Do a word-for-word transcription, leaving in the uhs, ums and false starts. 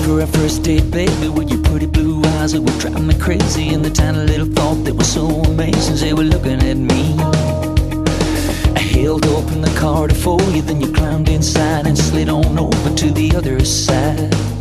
for our first date, baby, with your pretty blue eyes that were driving me crazy, and the tiny little thought that was so amazing. They were looking at me. I held open the car to for you, then you climbed inside and slid on over to the other side.